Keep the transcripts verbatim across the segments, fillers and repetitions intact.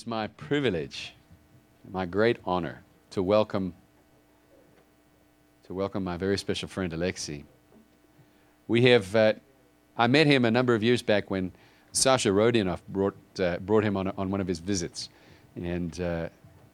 It's my privilege, my great honor to welcome to welcome my very special friend Alexei. We have uh, I met him a number of years back when Sasha Rodionov brought uh, brought him on on one of his visits, and uh,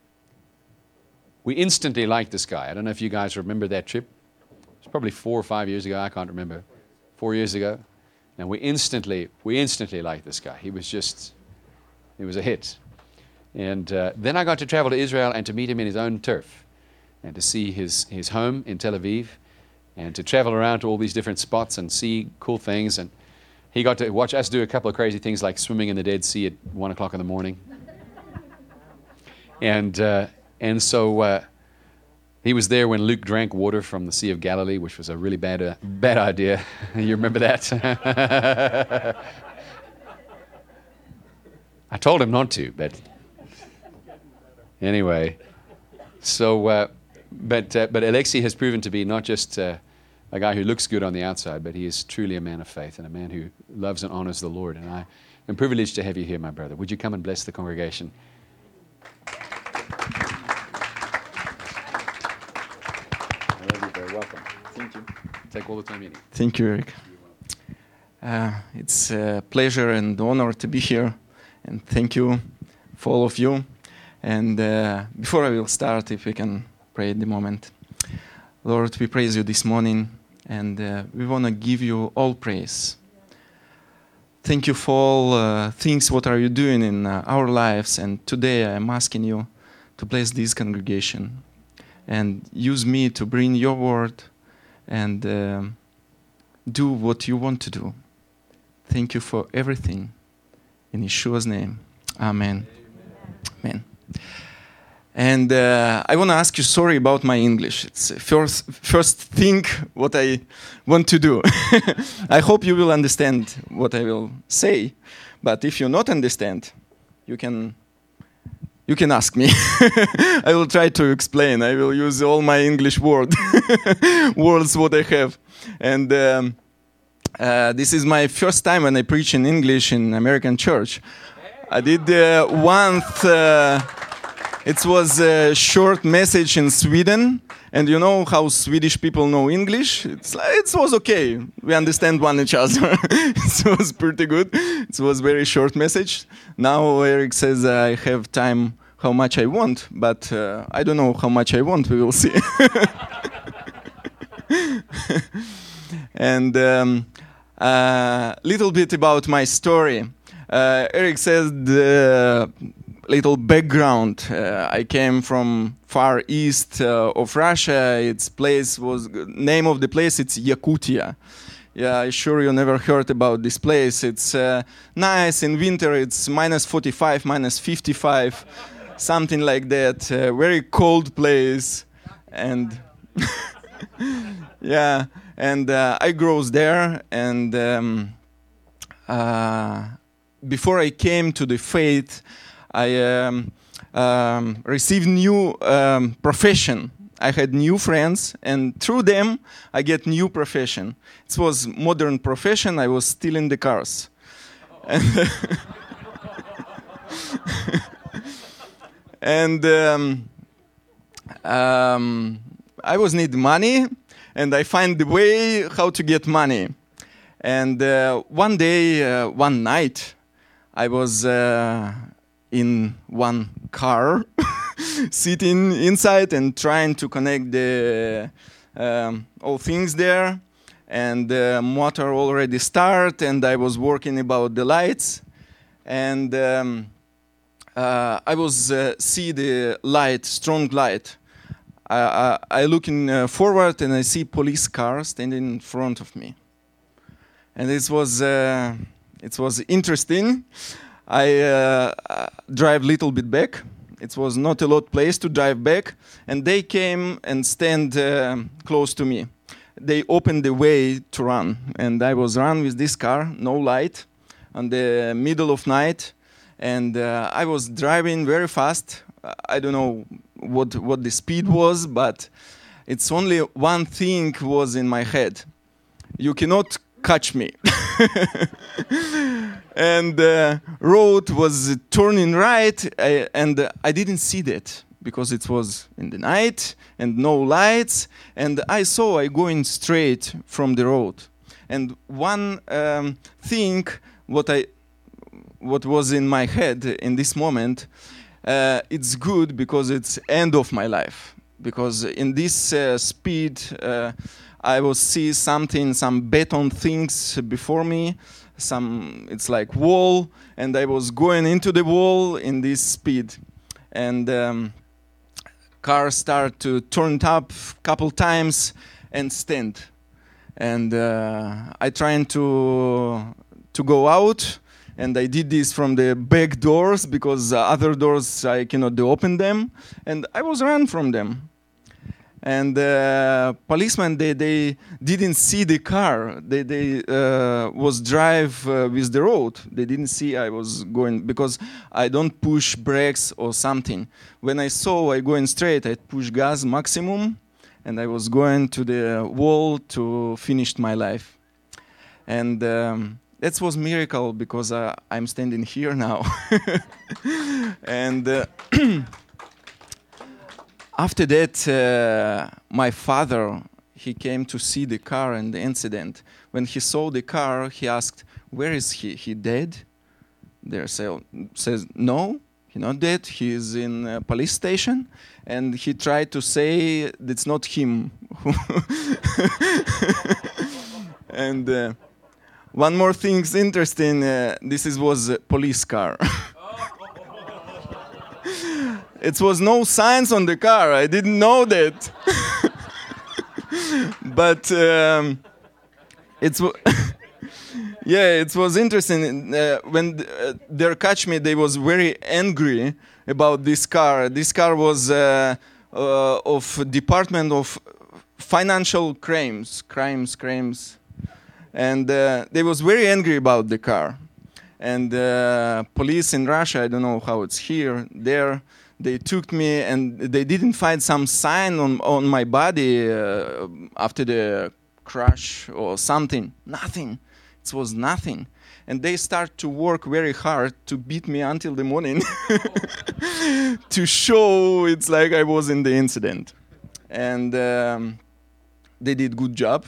we instantly liked this guy. I don't know if you guys remember that trip. It was probably four or five years ago. I can't remember. Four years ago, and we instantly we instantly liked this guy. He was just he was a hit. And uh, then I got to travel to Israel and to meet him in his own turf, and to see his, his home in Tel Aviv, and to travel around to all these different spots and see cool things. And he got to watch us do a couple of crazy things like swimming in the Dead Sea at one o'clock in the morning. And uh, and so uh, he was there when Luke drank water from the Sea of Galilee, which was a really bad uh, bad idea. You remember that? I told him not to, but. Anyway, so, uh, but uh, but Alexei has proven to be not just uh, a guy who looks good on the outside, but he is truly a man of faith and a man who loves and honors the Lord. And I am privileged to have you here, my brother. Would you come and bless the congregation? I love you, very welcome. Thank you. Take all the time you need. Thank you, Eric. Uh, it's a pleasure and honor to be here, and thank you for all of you. And uh, before I will start, if we can pray at the moment. Lord, we praise you this morning, and uh, we want to give you all praise. Thank you for all uh, things what are you doing in uh, our lives, and today I'm asking you to bless this congregation and use me to bring your word and uh, do what you want to do. Thank you for everything. In Yeshua's name, amen. Amen. Amen. And uh, I want to ask you sorry about my English. It's first first thing what I want to do. I hope you will understand what I will say, but if you not understand, you can you can ask me. I will try to explain. I will use all my English word words what I have. And um, uh, this is my first time when I preach in English in American church. I did uh, once. Uh, it was a short message in Sweden, and you know how Swedish people know English. It's it was okay. We understand one each other. It was pretty good. It was very short message. Now Eric says I have time how much I want, but uh, I don't know how much I want. We will see. And a um, uh, little bit about my story. Uh, Eric says the little background. Uh, I came from far east uh, of Russia. Its place was name of the place. It's Yakutia. Yeah, I'm sure you never heard about this place. It's uh, nice in winter. It's minus forty-five, minus fifty-five, something like that. Uh, very cold place, and yeah, and uh, I grew there and. Um, uh, Before I came to the faith, I um, um, received new um, profession. I had new friends, and through them, I get new profession. It was modern profession. I was stealing the cars. And, and um, um, I was need money, and I find the way how to get money. And uh, one day, uh, one night, I was uh, in one car, sitting inside and trying to connect the um, all things there, and the motor already start, and I was working about the lights, and um, uh, I was uh, see the light, strong light. I, I, I looking uh, forward, and I see police car standing in front of me, and it was. Uh, It was interesting. I uh, drive a little bit back. It was not a lot place to drive back. And they came and stand uh, close to me. They opened the way to run. And I was run with this car, no light, on the middle of night. And uh, I was driving very fast. I don't know what, what the speed was, but it's only one thing was in my head. You cannot catch me. And the road was turning right, uh, and uh, I didn't see that because it was in the night and no lights, and I saw I going straight from the road. And one um, thing what I what was in my head in this moment, uh, it's good because it's end of my life. Because in this uh, speed, uh, I will see something, some beton things before me, some, it's like wall, and I was going into the wall in this speed. And um, car start to turn up a couple times and stand. And uh, I trying to to go out, and I did this from the back doors because uh, other doors I cannot open them, and I was run from them. And uh, policemen, they, they didn't see the car. They, they uh, was drive uh, with the road. They didn't see I was going, because I don't push brakes or something. When I saw I going straight, I push gas maximum, and I was going to the wall to finish my life. And um, that was miracle because uh, I'm standing here now. And uh, after that, uh, my father, he came to see the car and the incident. When he saw the car, he asked, "Where is he? He dead?" There say, says, "No, he not dead. He is in a police station." And he tried to say it's not him. And uh, one more thing's interesting. Uh, this is, was a police car. It was no signs on the car. I didn't know that. But um, it's yeah, it was interesting. Uh, when uh, they catch me, they was very angry about this car. This car was uh, uh, of Department of Financial Crimes, crimes, crimes, and uh, they was very angry about the car. And uh, police in Russia, I don't know how it's here, there. They took me and they didn't find some sign on, on my body uh, after the crash or something. Nothing. It was nothing. And they start to work very hard to beat me until the morning to show it's like I was in the incident. And um, they did good job.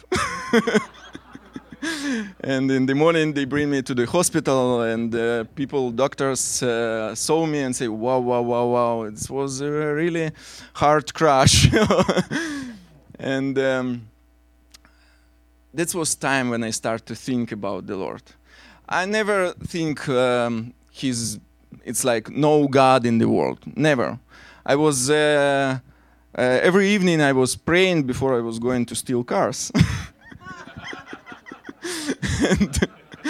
And in the morning they bring me to the hospital, and uh, people, doctors uh, saw me and say, wow, wow, wow, wow, it was a really hard crash. And um, that was time when I started to think about the Lord. I never think um, he's, it's like no God in the world, never. I was, uh, uh, every evening I was praying before I was going to steal cars. And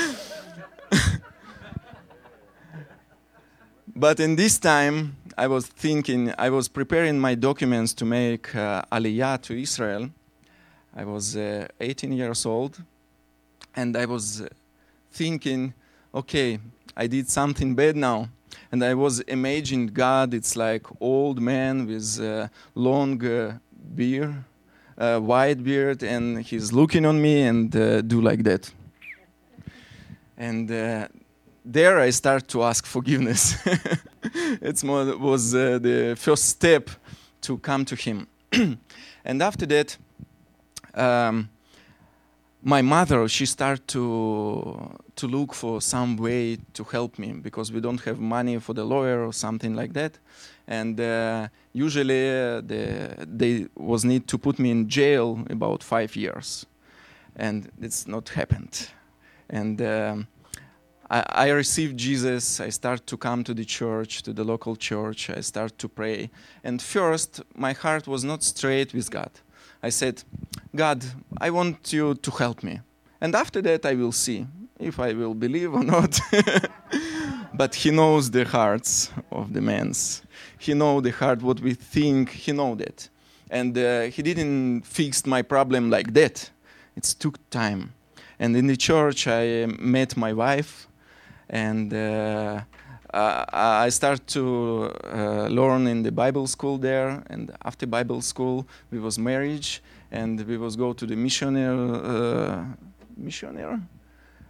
but in this time, I was thinking, I was preparing my documents to make uh, Aliyah to Israel. I was uh, eighteen years old, and I was uh, thinking, okay, I did something bad now. And I was imagining God, it's like old man with uh, long uh, beard, uh, white beard, and he's looking on me and uh, do like that. And uh, there I start to ask forgiveness. It was uh, the first step to come to him. And after that, um, my mother, she started to to look for some way to help me, because we don't have money for the lawyer or something like that. And uh, usually uh, the, they was need to put me in jail about five years. And it's not happened. And um, I, I received Jesus. I start to come to the church, to the local church. I start to pray. And first, my heart was not straight with God. I said, God, I want you to help me. And after that, I will see if I will believe or not. But he knows the hearts of the men. He knows the heart, what we think. He knows that. And uh, he didn't fix my problem like that. It took time. And in the church, I met my wife. And uh, I started to uh, learn in the Bible school there. And after Bible school, we was marriage. And we was go to the missionary, uh, missionary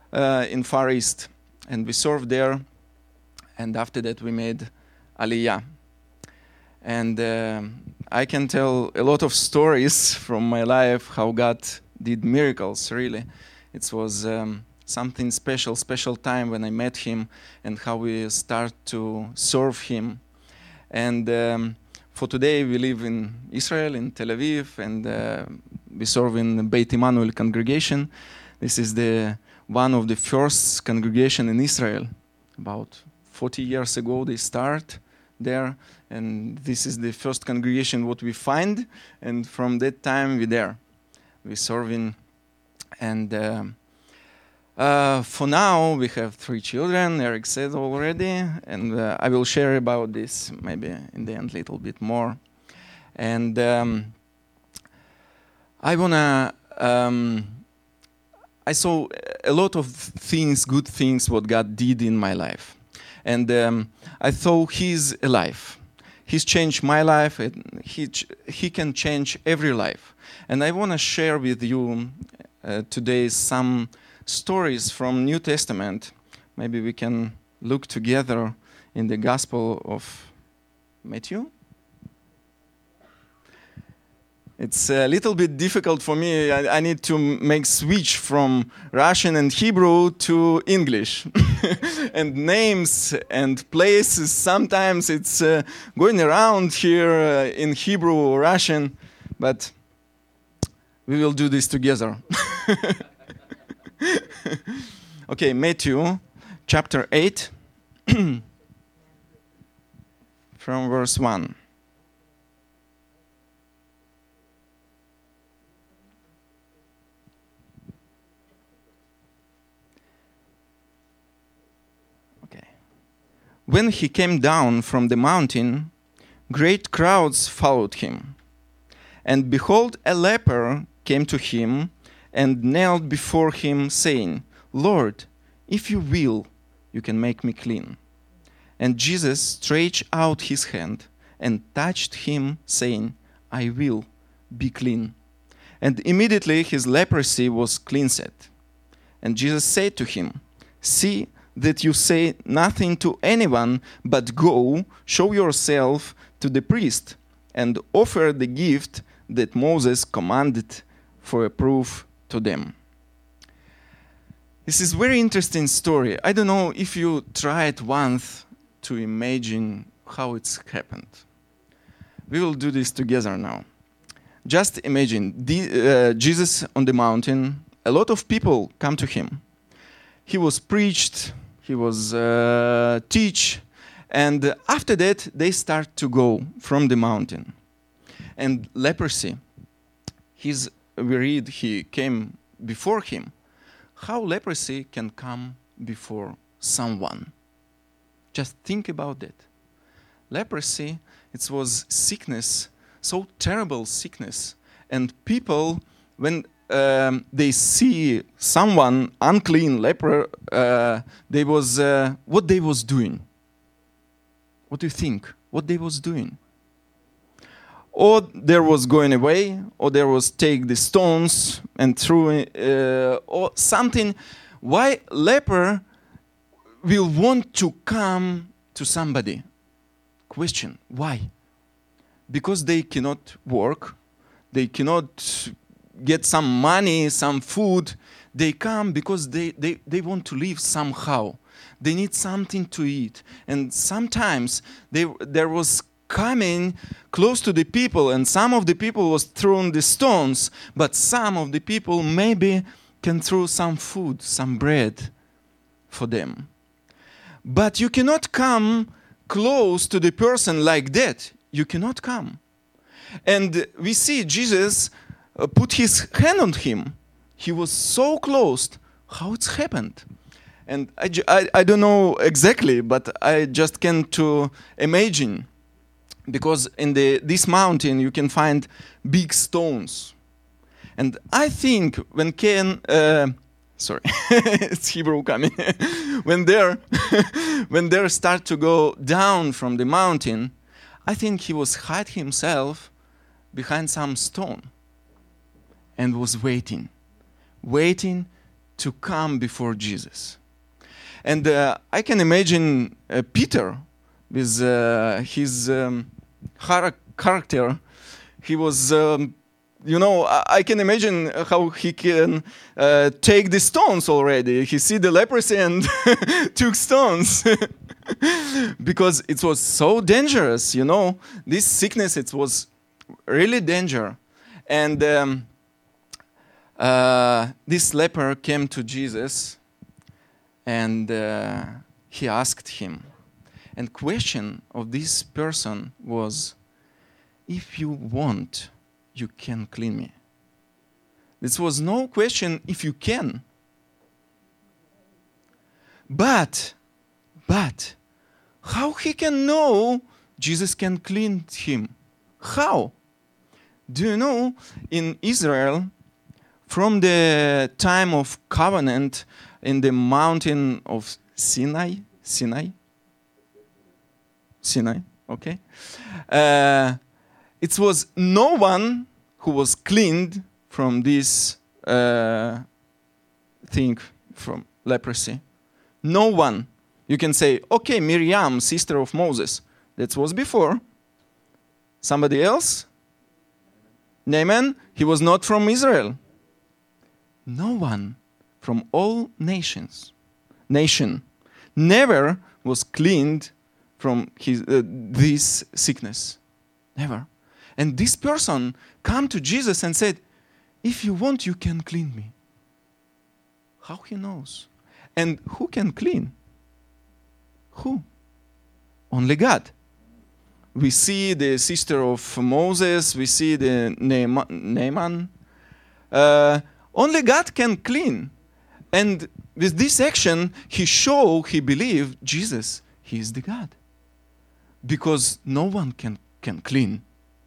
uh, in Far East, and we served there. And after that, we made Aliyah. And uh, I can tell a lot of stories from my life how God did miracles. Really, it was um, something special, special time when I met Him, and how we start to serve Him. And um, for today, we live in Israel, in Tel Aviv, and uh, we serve in the Beit Emmanuel congregation. This is the one of the first congregation in Israel. About forty years ago, they start there, and this is the first congregation what we find. And from that time, we there, we serving. And uh, uh, for now, we have three children. Eric said already, and uh, I will share about this maybe in the end a little bit more. And um, I wanna. Um, I saw a lot of things, good things, what God did in my life. And um, I thought He's alive. He's changed my life, and He, ch he can change every life. And I want to share with you uh, today some stories from New Testament. Maybe we can look together in the Gospel of Matthew. It's a little bit difficult for me. I, I need to make switch from Russian and Hebrew to English. And names and places, sometimes it's uh, going around here uh, in Hebrew or Russian, but we will do this together. Okay, Matthew chapter eight, from verse one. When he came down from the mountain, great crowds followed him. And behold, a leper came to him and knelt before him, saying, Lord, if you will, you can make me clean. And Jesus stretched out his hand and touched him, saying, I will, be clean. And immediately his leprosy was cleansed. And Jesus said to him, See that you say nothing to anyone, but go, show yourself to the priest, and offer the gift that Moses commanded for a proof to them. This is a very interesting story. I don't know if you tried once to imagine how it's happened. We will do this together now. Just imagine the, uh, Jesus on the mountain. A lot of people come to him. He was preached, he was uh, teach, and after that they start to go from the mountain. And leprosy, he's, we read he came before him. How leprosy can come before someone? Just think about that. Leprosy, it was sickness, so terrible sickness, and people, when Um, they see someone unclean, leper, uh, they was, uh, what they was doing? What do you think? What they was doing? Or there was going away, or there was take the stones and throw, uh, or something. Why leper will want to come to somebody? Question, why? Because they cannot work, they cannot get some money, some food. They come because they, they, they want to live somehow. They need something to eat. And sometimes they, there was coming close to the people, and some of the people was throwing the stones, but some of the people maybe can throw some food, some bread for them. But you cannot come close to the person like that. You cannot come. And we see Jesus Uh, put his hand on him. He was so close. How it's happened? And I, I, I don't know exactly, but I just can to imagine. Because in the, this mountain you can find big stones. And I think when Cain, uh, sorry, it's Hebrew coming. when they're when they start to go down from the mountain, I think he was hide himself behind some stone. And was waiting, waiting to come before Jesus. And uh, I can imagine uh, Peter with uh, his um, char- character. He was, um, you know, I-, I can imagine how he can uh, take the stones already. He see the leprosy and took stones. Because it was so dangerous, you know. This sickness, it was really danger. And um, uh, this leper came to Jesus, and uh, he asked him. And question of this person was, if you want, you can clean me. This was no question if you can. But, but, how he can know Jesus can clean him? How? Do you know, in Israel, from the time of covenant in the mountain of Sinai, Sinai, Sinai, okay? Uh, it was no one who was cleaned from this uh, thing, from leprosy. No one. You can say, okay, Miriam, sister of Moses. That was before. Somebody else? Naaman, he was not from Israel. No one from all nations, nation, never was cleaned from his, uh, this sickness. Never. And this person came to Jesus and said, if you want, you can clean me. How he knows? And who can clean? Who? Only God. We see the sister of Moses, we see the Naaman. Uh, only God can clean. And with this action, he showed, he believed Jesus, he is the God. Because no one can, can clean.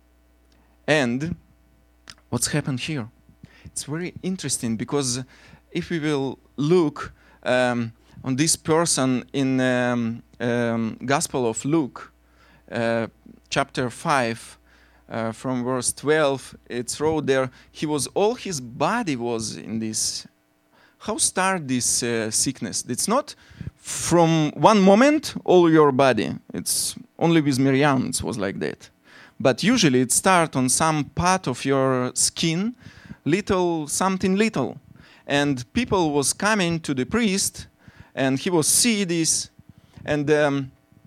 And what's happened here? It's very interesting, because if we will look um, on this person in um, um, Gospel of Luke, uh, chapter five, uh, from verse twelve, it's wrote there, he was, all his body was in this. How start this uh, sickness? It's not from one moment, all your body. It's only with Miriam it was like that. But usually it starts on some part of your skin, little, something little. And people was coming to the priest, and he was see this, and um,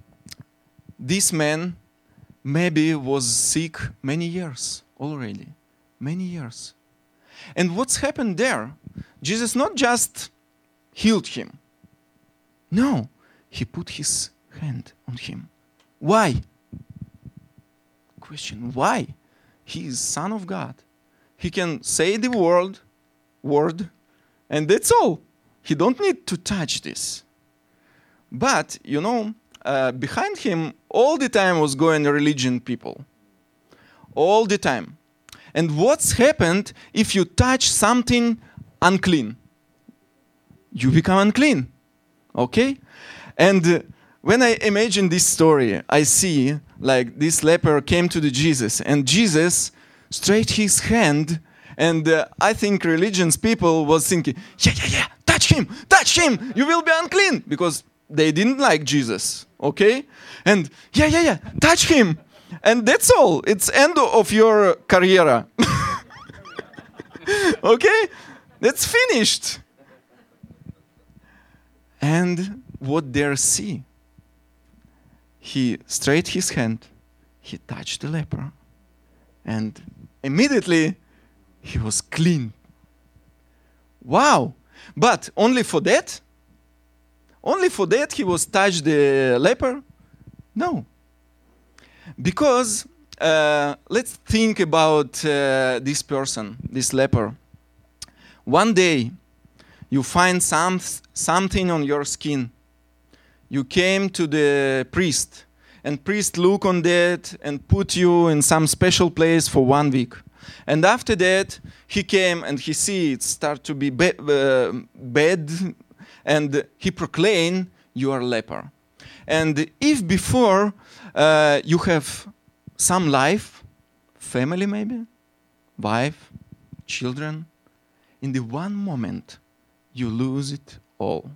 this man maybe was sick many years already, many years. And what's happened there? Jesus not just healed him. No, he put his hand on him. Why? Question, why? He is Son of God. He can say the word, word, and that's all. He don't need to touch this. But, you know, uh, behind him all the time was going religion people. All the time. And what's happened if you touch something unclean? You become unclean. Okay? And uh, when I imagine this story, I see like this leper came to the Jesus, and Jesus stretched his hand, and uh, I think religious people was thinking, yeah, yeah, yeah, touch him, touch him, you will be unclean, because they didn't like Jesus, okay? And yeah, yeah, yeah, touch him, and that's all. It's end of your career. Okay? That's finished. And what they see? He stretched his hand, he touched the leper, and immediately he was clean. Wow! But only for that? Only for that he was touched the leper? No. Because uh, let's think about uh, this person, this leper. One day you find some, something on your skin. You came to the priest, and priest look on that and put you in some special place for one week. And after that, he came and he see it start to be ba- uh, bad, and he proclaimed, you are leper. And if before uh, you have some life, family maybe, wife, children, in the one moment you lose it all.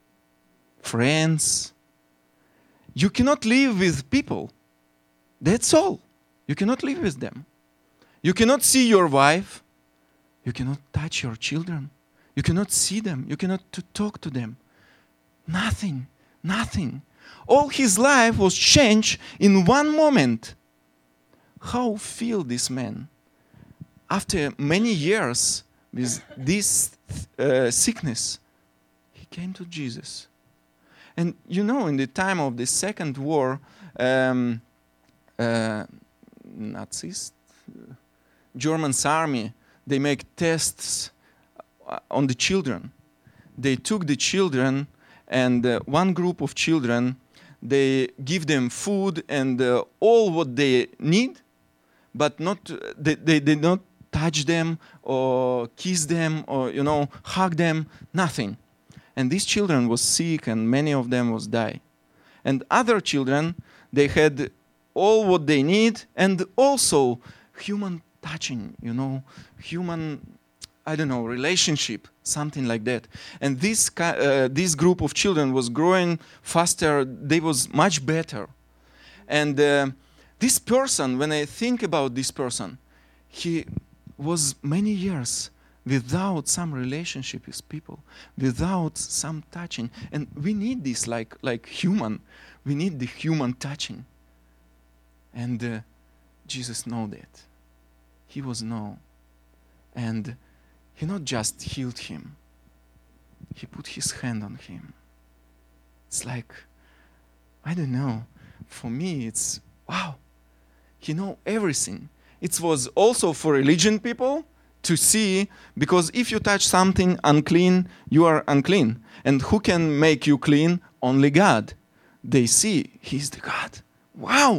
Friends. You cannot live with people. That's all. You cannot live with them. You cannot see your wife. You cannot touch your children. You cannot see them. You cannot to talk to them. Nothing. Nothing. All his life was changed in one moment. How feel this man after many years with this uh, sickness? He came to Jesus. And you know, in the time of the Second War, um, uh, Nazis, German's army, they make tests on the children. They took the children, and uh, one group of children, they give them food and uh, all what they need, but not they, they did not touch them or kiss them or, you know, hug them, nothing. And these children was sick, and many of them was die. And other children, they had all what they need, and also human touching, you know, human, I don't know, relationship, something like that. And this uh, this group of children was growing faster. They was much better. And uh, this person, when I think about this person, he was many years without some relationship with people, without some touching. And we need this like, like human. We need the human touching. And uh, Jesus know that. He was know. And he not just healed him. He put his hand on him. It's like, I don't know. For me, it's, wow. He know everything. It was also for religion people to see, because if you touch something unclean, you are unclean. And who can make you clean? Only God. They see he's the God. Wow!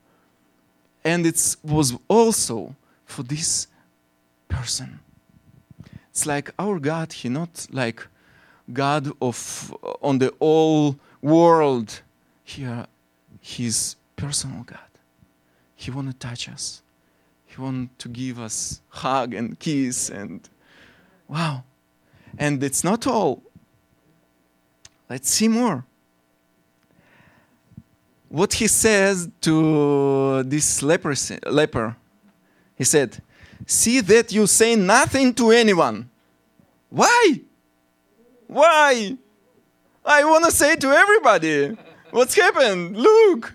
And it was also for this person. It's like our God, he not like God of on the whole world. Here, he's personal God. He want to touch us. He want to give us hug and kiss and wow. And it's not all. Let's see more. What he says to this leprosy, leper, he said, "See that you say nothing to anyone." Why? Why? I want to say to everybody, what's happened? Look.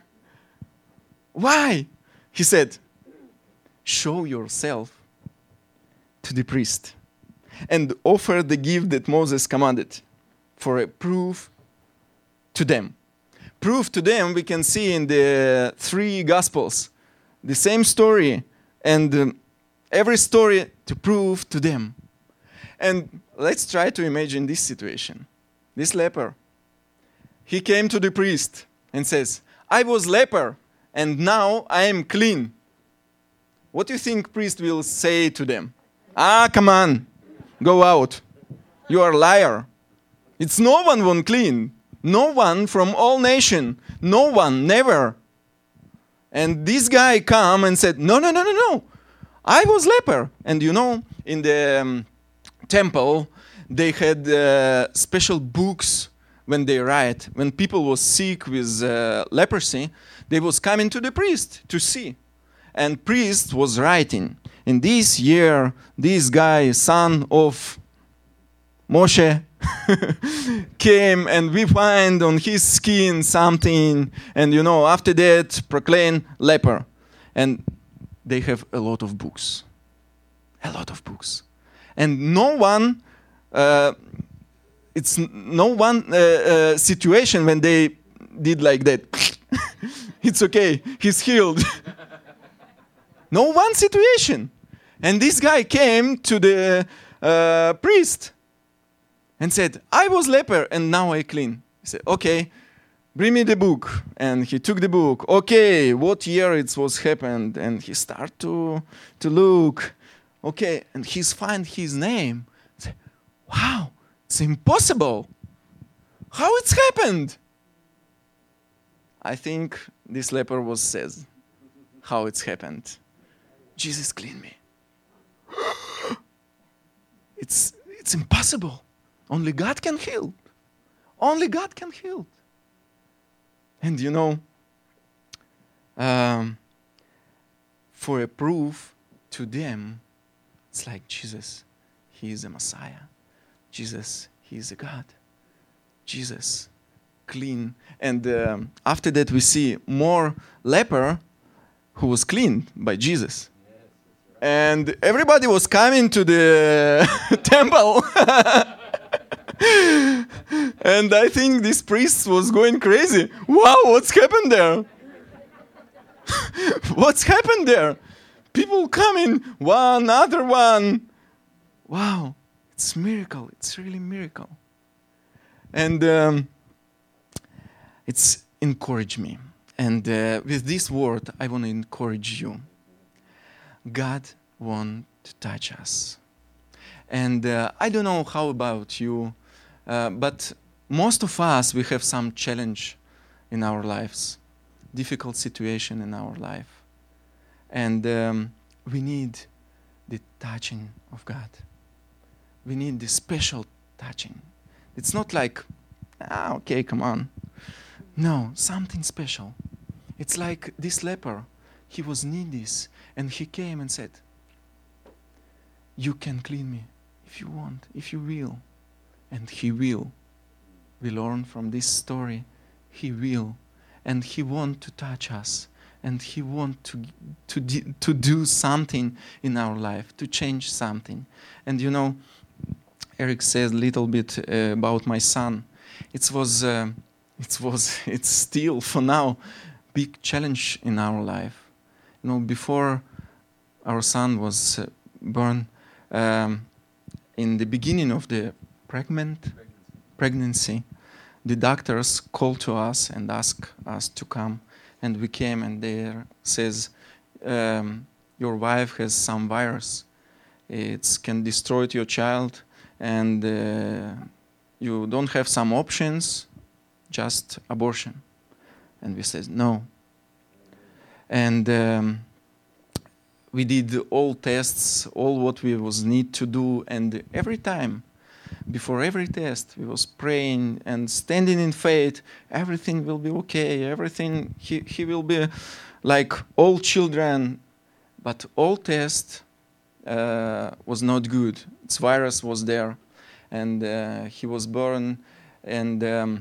Why? He said, "Show yourself to the priest and offer the gift that Moses commanded for a proof to them." Proof to them we can see in the three Gospels. The same story, and um, every story to prove to them. And let's try to imagine this situation. This leper, he came to the priest and says, "I was leper, and now I am clean." What do you think priest will say to them? "Ah, come on, go out. You are a liar. It's no one won clean. No one from all nation. No one, never." And this guy come and said, "No, no, no, no, no. I was leper." And you know, in the um, temple, they had uh, special books when they write. When people was sick with uh, leprosy, they was coming to the priest to see. And priest was writing, "In this year, this guy, son of Moshe, came and we find on his skin something, and you know, after that, proclaim leper." And they have a lot of books. A lot of books. And no one, uh, it's no one uh, uh, situation when they did like that. It's okay, he's healed. No one situation. And this guy came to the uh, priest and said, "I was leper and now I clean." He said, "Okay, bring me the book." And he took the book. Okay, what year it was happened? And he started to, to look. Okay, and he's find his name. Say, "Wow, it's impossible. How it's happened?" I think this leper was says how it's happened. "Jesus cleaned me." It's it's impossible. Only God can heal. Only God can heal. And you know, um, for a proof to them, it's like Jesus, he is a Messiah. Jesus, he is a God. Jesus, clean. And um, after that we see more leper who was cleaned by Jesus. And everybody was coming to the temple. And I think this priest was going crazy. Wow, what's happened there? What's happened there? People coming, one, other one. Wow, it's miracle. It's really miracle. And um, it's encouraged me. And uh, with this word, I want to encourage you. God wants to touch us. And uh, I don't know how about you, uh, but most of us, we have some challenge in our lives, difficult situation in our life. And um, we need the touching of God. We need the special touching. It's not like, ah, okay, come on. No, something special. It's like this leper, he was need this, and he came and said, you can clean me if you want, if you will. And he will. We learn from this story, he will. And he wants to touch us. And he wants to, to, to do something in our life, to change something. And you know, Eric says a little bit uh, about my son. It was, uh, it was, it's still, for now, big challenge in our life. You know, before our son was uh, born, um, in the beginning of the pregnant pregnancy. pregnancy, the doctors called to us and asked us to come, and we came, and there says, um, your wife has some virus. It can destroy your child, and uh, you don't have some options, just abortion. And we said no. And um, we did all tests, all what we was need to do, and every time, before every test, we was praying and standing in faith. Everything will be okay. Everything he he will be like all children, but all test uh, was not good. Its virus was there, and uh, he was born, and um,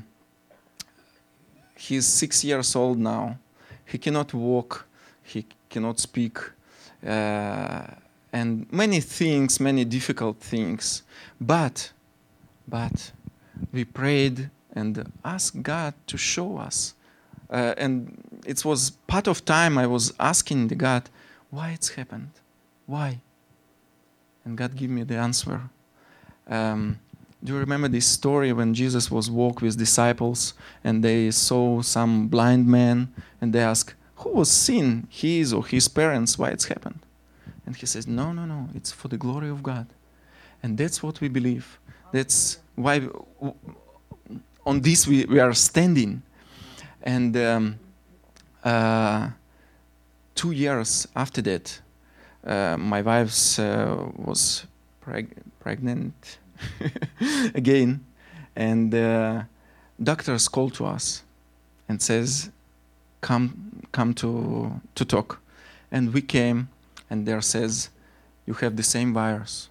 he's six years old now. He cannot walk. He cannot speak. Uh, and many things, many difficult things. But, but we prayed and asked God to show us. Uh, and it was part of time I was asking the God, why it's happened? Why? And God gave me the answer. Um, do you remember this story when Jesus was walk with disciples and they saw some blind man and they asked, who was sin, his or his parents, why it's happened? And he says, no, no, no, it's for the glory of God. And that's what we believe. That's why we, on this we, we are standing. And um, uh, two years after that, uh, my wife uh, was preg- pregnant again. And uh, doctors called to us and says, come come to to talk. And we came, and there says, you have the same virus.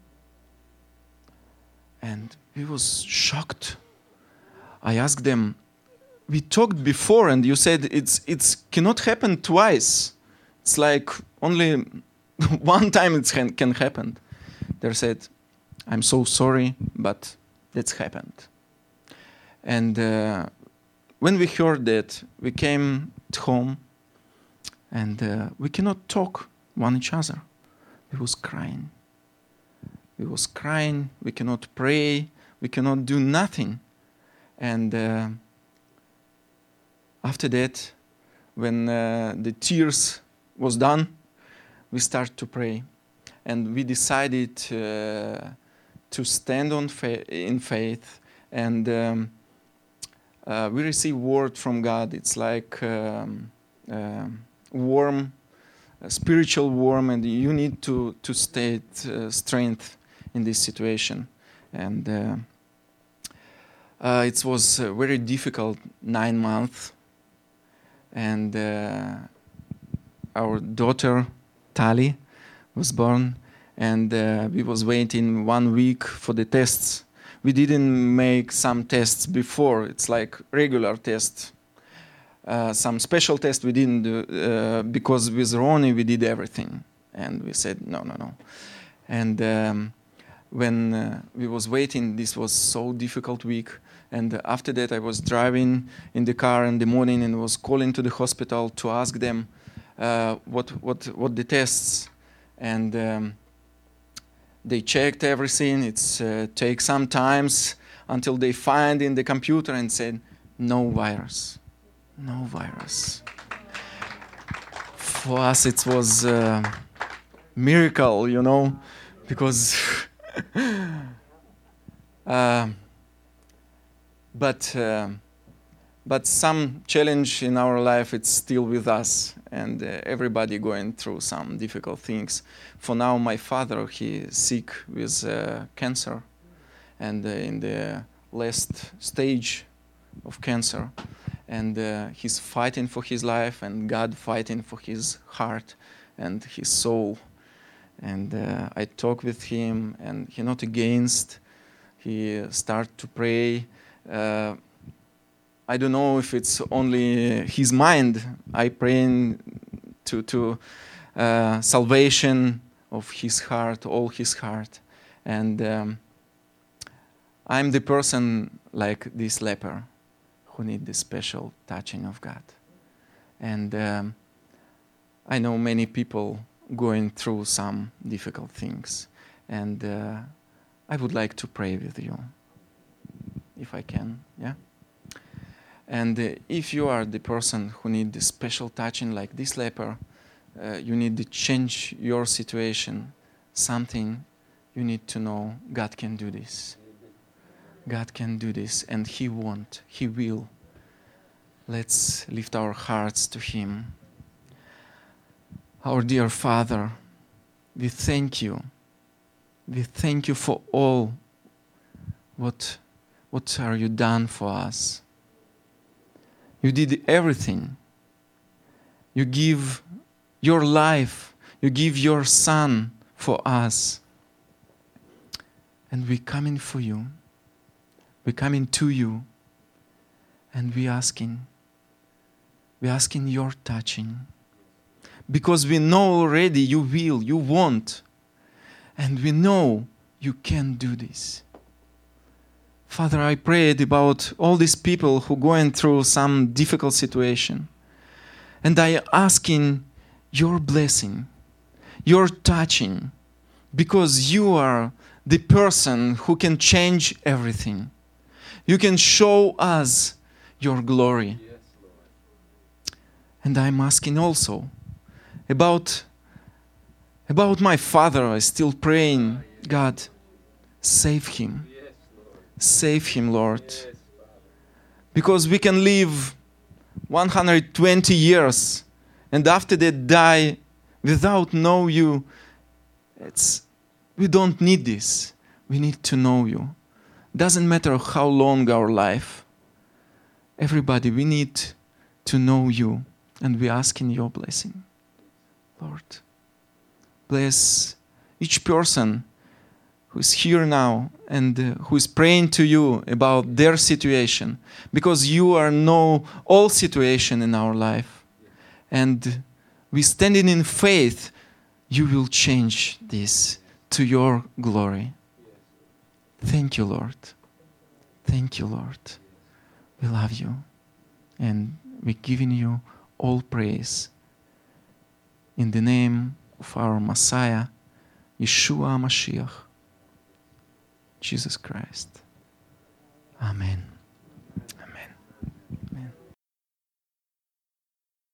And we was shocked. I asked them, we talked before and you said it's it's cannot happen twice. It's like only one time it can, can happen. They said, I'm so sorry, but that's happened. And uh, when we heard that, we came home, and uh, we cannot talk one each other. We was crying. We was crying. We cannot pray. We cannot do nothing. And uh, after that, when uh, the tears was done, we started to pray, and we decided uh, to stand on fa- in faith, and um, uh, we receive word from God. It's like um, uh, warm, a spiritual warm, and you need to to stay uh, strength in this situation. And uh, Uh, it was a very difficult nine months, and uh, our daughter Tali was born, and uh, we was waiting one week for the tests. We didn't make some tests before. It's like regular tests. Uh, some special tests we didn't do uh, because with Ronnie we did everything, and we said no, no, no. And um, when uh, we was waiting, this was so difficult week. And after that, I was driving in the car in the morning and was calling to the hospital to ask them uh, what what what the tests. And um, they checked everything. It's uh, takes some times until they find in the computer and said no virus, no virus. For us, it was a miracle, you know, because. uh, But uh, but some challenge in our life, it's still with us, and uh, everybody going through some difficult things. For now, my father, he is sick with uh, cancer, and uh, in the last stage of cancer, and uh, he's fighting for his life, and God fighting for his heart and his soul. And uh, I talk with him, and he not against. He start to pray. Uh, I don't know if it's only his mind. I pray to to uh, salvation of his heart, all his heart, and um, I'm the person like this leper who need the special touching of God. And um, I know many people going through some difficult things, and uh, I would like to pray with you. If I can, yeah? And uh, if you are the person who need the special touching like this leper, uh, you need to change your situation, something you need to know, God can do this. God can do this, and He won't, He will. Let's lift our hearts to Him. Our dear Father, we thank you. We thank you for all what What are you done for us? You did everything. You give your life. You give your Son for us. And we coming for you. We coming to you. And we asking. We asking your touching. Because we know already you will, you want. And we know you can do this. Father, I prayed about all these people who going through some difficult situation. And I asking your blessing, your touching, because you are the person who can change everything. You can show us your glory. Yes, Lord. And I'm asking also about, about my father. I'm still praying, God, save him. Save him, Lord. Because we can live one hundred twenty years and after that die without know you. It's, we don't need this. We need to know you. Doesn't matter how long our life. Everybody, we need to know you, and we ask in your blessing. Lord, bless each person who is here now and uh, who is praying to you about their situation, because you are know all situation in our life. And we standing in faith, you will change this to your glory. Thank you, Lord. Thank you, Lord. We love you. And we're giving you all praise. In the name of our Messiah, Yeshua HaMashiach, Jesus Christ. Amen.